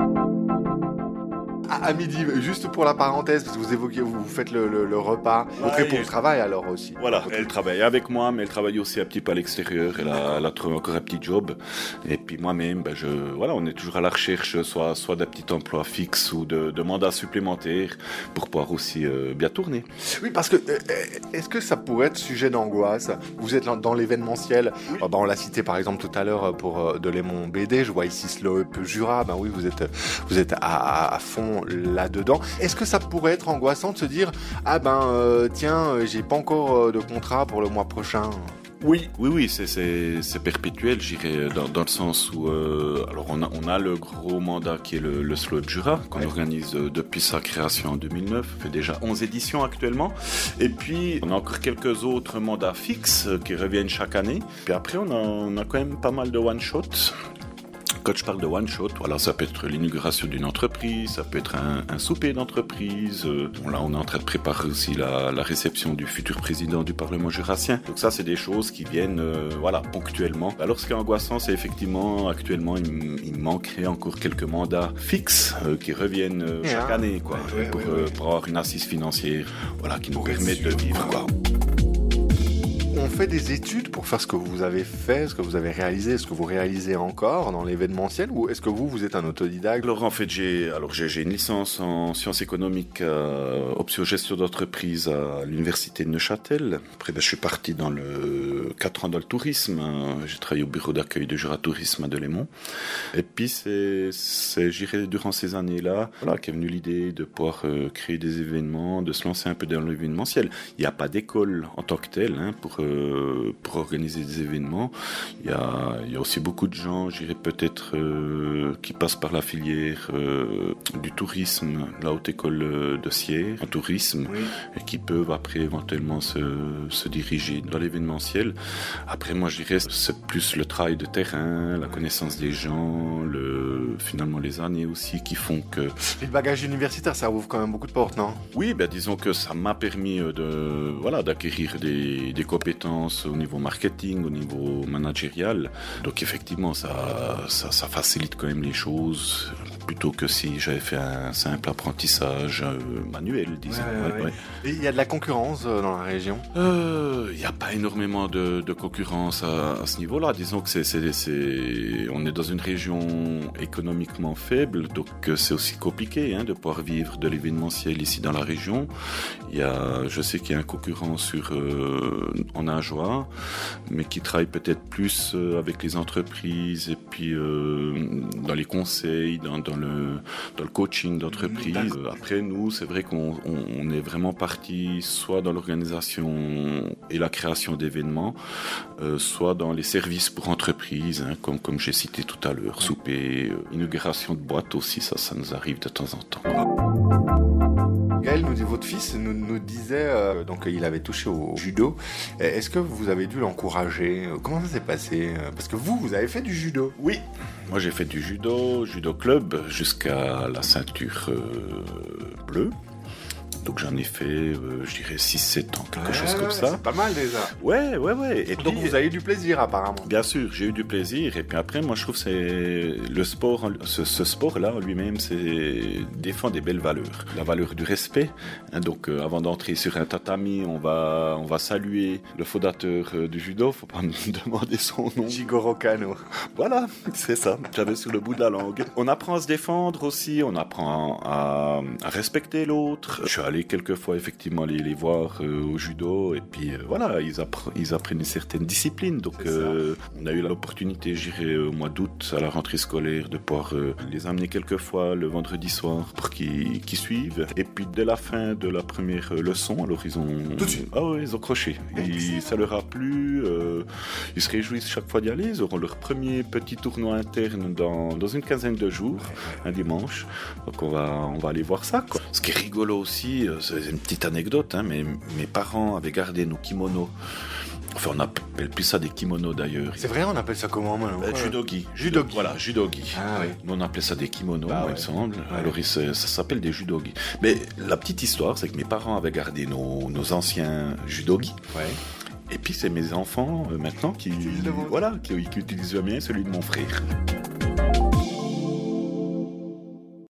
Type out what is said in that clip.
À midi, juste pour la parenthèse, parce que vous évoquez, vous faites le repas. Votre épouse travaille alors aussi. Voilà, elle travaille avec moi, mais elle travaille aussi un petit peu à l'extérieur. Elle a trouvé encore un petit job. Et puis moi-même, on est toujours à la recherche, soit d'un petit emploi fixe ou de mandats supplémentaires pour pouvoir aussi bien tourner. Oui, parce que est-ce que ça pourrait être sujet d'angoisse? Vous êtes dans l'événementiel. Oui. On l'a cité par exemple tout à l'heure pour Delémont BD. Je vois ici Slope Jura. Ben oui, vous êtes à fond là-dedans. Est-ce que ça pourrait être angoissant de se dire j'ai pas encore de contrat pour le mois prochain? Oui, c'est perpétuel, j'irais dans le sens où on a le gros mandat qui est le Slope Jura qu'on organise depuis sa création en 2009, fait déjà 11 éditions actuellement, et puis on a encore quelques autres mandats fixes qui reviennent chaque année. Puis après on a quand même pas mal de one shot. Quand je parle de one shot, ça peut être l'inauguration d'une entreprise, ça peut être un souper d'entreprise. Là, on est en train de préparer aussi la réception du futur président du Parlement jurassien. Donc ça, c'est des choses qui viennent, ponctuellement. Alors, ce qui est angoissant, c'est effectivement, actuellement, il manquerait encore quelques mandats fixes qui reviennent chaque année, quoi, pour avoir une assise financière, qui nous permette de vivre, quoi. On fait des études pour faire ce que vous avez fait, ce que vous avez réalisé, ce que vous réalisez encore dans l'événementiel, ou est-ce que vous êtes un autodidacte? Alors en fait, j'ai une licence en sciences économiques, option gestion d'entreprise à l'université de Neuchâtel. Après, je suis parti dans 4 ans dans le tourisme. J'ai travaillé au bureau d'accueil de Jura Tourisme à Delémont. Et puis j'irai durant ces années-là, qu'est venue l'idée de pouvoir créer des événements, de se lancer un peu dans l'événementiel. Il n'y a pas d'école en tant que telle, pour organiser des événements. Il y a aussi beaucoup de gens, je dirais peut-être, qui passent par la filière du tourisme, la haute école de Sierre, en tourisme, et qui peuvent après éventuellement se diriger dans l'événementiel. Après, moi, je dirais, c'est plus le travail de terrain, la connaissance des gens, finalement les années aussi qui font que... Et le bagage universitaire, ça ouvre quand même beaucoup de portes, non? Oui, disons que ça m'a permis d'acquérir des compétences au niveau marketing, au niveau managérial. Donc effectivement, ça facilite quand même les choses, plutôt que si j'avais fait un simple apprentissage manuel, disons. Et il y a de la concurrence dans la région? Il n'y a pas énormément de concurrence à ce niveau-là. Disons que on est dans une région économiquement faible, donc c'est aussi compliqué de pouvoir vivre de l'événementiel ici dans la région. Je sais qu'il y a un concurrent en Ajoie, mais qui travaille peut-être plus avec les entreprises et puis dans les conseils, dans le coaching d'entreprise. Après, nous, c'est vrai qu'on est vraiment parti soit dans l'organisation et la création d'événements, soit dans les services pour entreprises, comme j'ai cité tout à l'heure, souper, inauguration de boîtes aussi, ça nous arrive de temps en temps. Gaël, votre fils nous disait donc il avait touché au judo. Est-ce que vous avez dû l'encourager? Comment ça s'est passé? Parce que vous avez fait du judo. Oui, moi j'ai fait du judo club jusqu'à la ceinture bleue. Donc j'en ai fait, je dirais 6-7 ans, quelque chose comme ça. C'est pas mal déjà. Ouais. Et donc vous avez eu du plaisir apparemment. Bien sûr, j'ai eu du plaisir. Et puis après, moi je trouve que c'est le sport, ce sport-là en lui-même, c'est défend des belles valeurs. La valeur du respect. Donc avant d'entrer sur un tatami, on va saluer le fondateur du judo. Faut pas me demander son nom. Jigoro Kano. Voilà, c'est ça. J'avais sur le bout de la langue. On apprend à se défendre aussi. On apprend à respecter l'autre. Je suis allé quelques fois effectivement les voir au judo et puis ils apprennent une certaine discipline. Donc on a eu l'opportunité, j'irai au mois d'août à la rentrée scolaire, de pouvoir les amener quelques fois le vendredi soir pour qu'ils suivent. Et puis dès la fin de la première leçon, alors ils ont croché. Ça leur a plu. Ils se réjouissent chaque fois d'y aller. Ils auront leur premier petit tournoi interne dans une quinzaine de jours, un dimanche. Donc on va aller voir ça, quoi. Ce qui est rigolo aussi, c'est une petite anecdote, mais mes parents avaient gardé nos kimonos. Enfin, on appelle plus ça des kimonos d'ailleurs. C'est vrai, on appelle ça comment maintenant? Judogi. Voilà, judogi. Ah, oui. Nous, on appelait ça des kimonos, il me semble. Ouais. Alors, ça s'appelle des judogi. Mais la petite histoire, c'est que mes parents avaient gardé nos anciens judogi. Ouais. Et puis, c'est mes enfants, maintenant, qui utilisent le mien, celui de mon frère.